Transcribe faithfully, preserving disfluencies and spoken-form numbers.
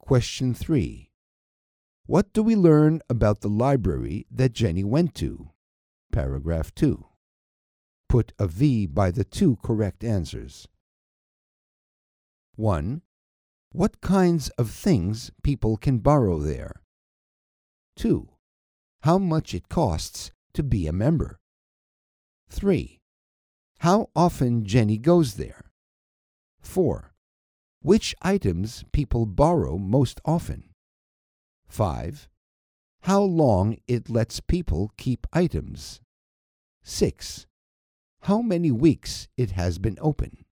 Question three. What do we learn about the library that Jenny went to? Paragraph two. Put a V by the two correct answers. one. What kinds of things people can borrow there? two. How much it costs to be a member? three. How often Jenny goes there? four. Which items people borrow most often? five. How long it lets people keep items? six. How many weeks it has been open?